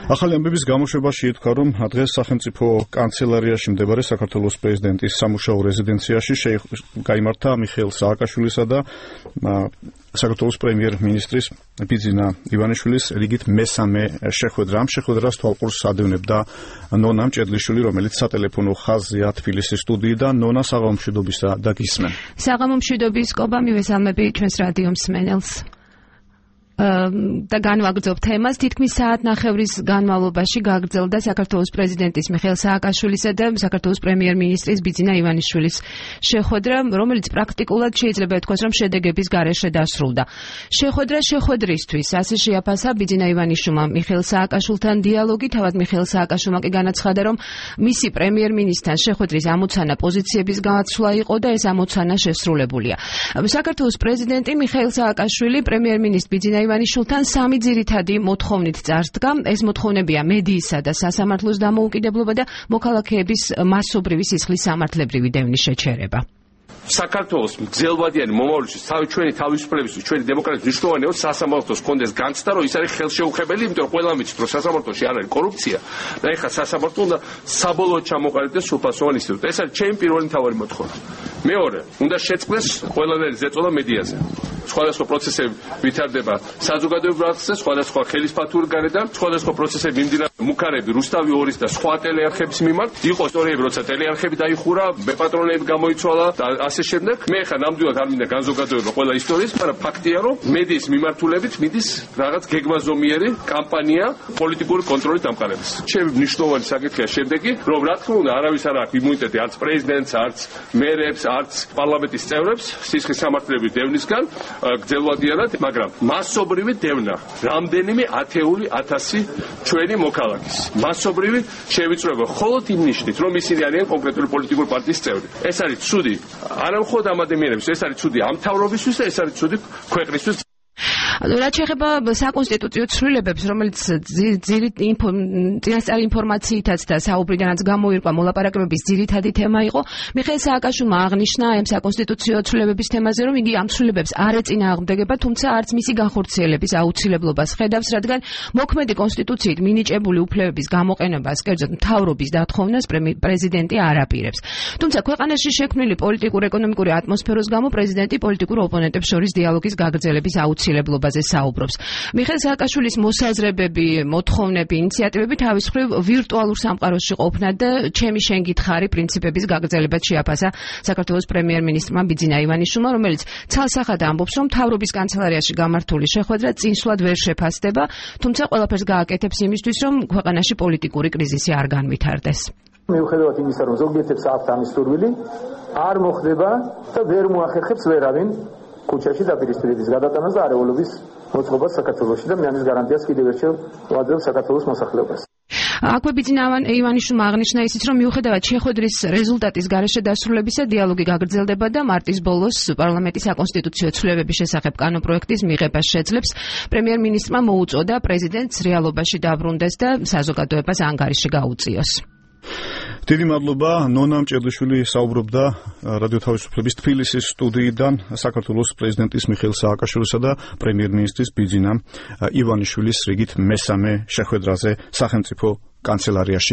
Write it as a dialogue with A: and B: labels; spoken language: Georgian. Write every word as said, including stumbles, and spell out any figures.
A: ახალი ამბების გამოშვებაში ითქვა, რომ დღეს სახელმწიფო კანცელარიაში მდებარე საქართველოს პრეზიდენტის სამუშაო რეზიდენციაში გაიმართა მიხეილ სააკაშვილისა და საქართველოს პრემიერ-მინისტრის ბიძინა ივანიშვილის რიგით მესამე შეხვედრა. ამ შეხვედრას თვალყურს ადევნებდა ნონა მჭედლიშვილი, რომელიც სატელეფონო ხაზზეა თბილისის სტუდიიდან. ნონა, საღამო მშვიდობისა და გისმენ.
B: საღამო მშვიდობის, კობა, მივესალმები ჩვენს რადიო მსმენელს. და განვაგრძობ თემას. თითქმის საათნახევრის განმავლობაში გაგრძელდა საქართველოს პრეზიდენტის მიხეილ სააკაშვილისა და საქართველოს პრემიერ-მინისტრის ბიძინა ივანიშვილის შეხვედრა, რომელიც პრაქტიკულად შეიძლება ითქვას, რომ შედეგების გარეშე დასრულდა. შეხვედრა შეხვედრისთვის ასე შეაფასა ბიძინა ივანიშვილმა მიხეილ სააკაშვილთან დიალოგი. თავად მიხეილ სააკაშვილმა კი განაცხადა, რომ მისი პრემიერ-მინისტრთან შეხვედრის ამოცანა პოზიციების გაცვლა იყო და ეს ამოცანა შესრულებულია. საქართველოს პრეზიდენტი მიხეილ სააკაშვილი პრემიერ-მინისტრ ბიძინა ივანიშვილთან სამი ძირითადი მოთხოვნით წარსდგა. ეს მოთხოვნებია მედიისა და სასამართლოს დამოუკიდებლობა და მოქალაქეების მასობრივი სისხლის სამართლებრივი დევნის შეჩერება.
C: საქართველოს გრძელვადიანი მომავალში ჩვენი თავისუფლებისთვის, ჩვენი დემოკრატიის მნიშვნელოვანი სასამართლოს კონდეს განცდა, რომ ის არის ხელშეუხებელი, იმიტომ რომ ყველამ ვიცით, რომ სასამართლოში არ არის კორუფცია და ეხლა სასამართლო უნდა საბოლოოდ ჩამოყალიბდეს სრულფასოვან ინსტიტუტად. ეს არის ჩემი პირველი მთავარი მოთხოვნა. მეორე, უნდა შეწყდეს ყველანაირი ზეწოლა მედიაზე. სხვადასხვა პროცესები ვითარდება საზოგადოებრივ არხზე, სხვადასხვა ხელისფათური გარედან, სხვადასხვა პროცესები მიმდინარეობს მუქარები, რუსთავი ორის და სხვა ტელეარხების მიმართ. იყო ისტორიები, როცა ტელეარხები დაიხურა, ბეპატრონეები გამოიცვალა და ასე შემდეგ. მე ხა ნამდვილად არ მინდა განზოგადოება ყველა ისტორიის, მაგრამ ფაქტია, რომ მედიის მიმართულებით მიდის რაღაც გეგმაზომიერი კამპანია პოლიტიკური კონტროლის დამყარების. ჩემი მნიშვნელოვანი საკითხია შემდეგი, რომ რა თქმა უნდა არავის არ აქვს იმუნიტეტი არც პრეზიდენტს, არც მერებს, არც პარლამენტის წევრებს სისხლის სამართლებრივი დევნისგან გრძელვადიანად, მაგრამ მასობრივი დევნა რამდენიმე ათეული ათასი ჩვენი მოქალაქის. მასობრივი შევიწროება მხოლოდ იმ ნიშნით, რომ ისინი არიან კონკრეტული პოლიტიკური პარტიის წევრი. ეს არის ცუდი არა მხოლოდ ამ ადამიანებს, ეს არის ცუდი ამ მთავრობისთვის და ეს არის ცუდი ქვეყნისთვის.
B: რაც შეეხება საკონსტიტუციო ცვლილებებს, რომელიც წინასწარი ინფორმაციითაც და საუბრიდანაც გამოირკვა მოლაპარაკებების ძირითადი თემა იყო, მიხეილ სააკაშვილმა აღნიშნა ამ საკონსტიტუციო ცვლილებების თემაზე, რომ იგი ამ ცვლილებებს არ ეწინააღმდეგება, თუმცა არც მისი განხორციელების აუცილებლობას ხედავს, რადგან მოქმედი კონსტიტუციით მინიჭებული უფლებების გამოყენებას, კერძოდ მთავრობის დათხოვნას პრეზიდენტი არ აპირებს. თუმცა ქვეყანაში შექმნილი პოლიტიკურ-ეკონომიკური ატმოსფეროს გამო პრეზიდენტი პოლიტიკურ ოპონენტებს შორის დიალოგის გაგრძელების აუცილებლობაზე საუბრობს. მიხეილ სააკაშვილის მოსაზრებები, მოთხოვნები, ინიციატივები თავის მხრივ ვირტუალურ სამყაროში ყოფნა და ჩემი შენ გითხარი პრინციპების გაგრძელებად შეაფასა საქართველოს პრემიერ-მინისტრმა ბიძინა ივანიშვილმა, რომელიც ცალსახად ამბობს, რომ მთავრობის კანცელარიაში გამართული შეხვედრა წინსვლად ვერ შეფასდება, თუმცა ყველაფერს გააკეთებს იმისთვის, რომ ქვეყანაში პოლიტიკური კრიზისი არ განვითარდეს.
D: მიუხედავად იმისა, რომ ზოგიერთებს აქვთ ამის სურვილი, არ მოხდება და ვერ მოახერხებს ვერავინ ქუჩაში დაპირისპირების გადატანას და არეულობის მოწყობას საქართველოში და მე ამის გარანტიას კიდევ ერთხელ ვაძლევ საქართველოს მოსახლეობას.
B: აქვე ბიძინა ივანიშვილმა აღნიშნა ისიც, რომ მიუხედავად შეხვედრის რეზულტატის გარეშე დასრულებისა, დიალოგი გაგრძელდება და მარტის ბოლოს პარლამენტის საკონსტიტუციო ცვლილებების შესახებ კანონპროექტის მიღებას შეძლებს. პრემიერ-მინისტრმა მოუწოდა პრეზიდენტს რეალობაში დაბრუნდეს და საზოგადოებას ანგარიში გაუწიოს.
A: დიდი მადლობა. ნონა მჭედლიშვილი საუბრობდა რადიო თავისუფლების თბილისის სტუდიიდან საქართველოს პრეზიდენტის მიხეილ სააკაშვილისა და პრემიერ-მინისტრის ბიძინა ივანიშვილის რიგით მესამე შეხვედრაზე სახელმწიფო კანცელარიაში.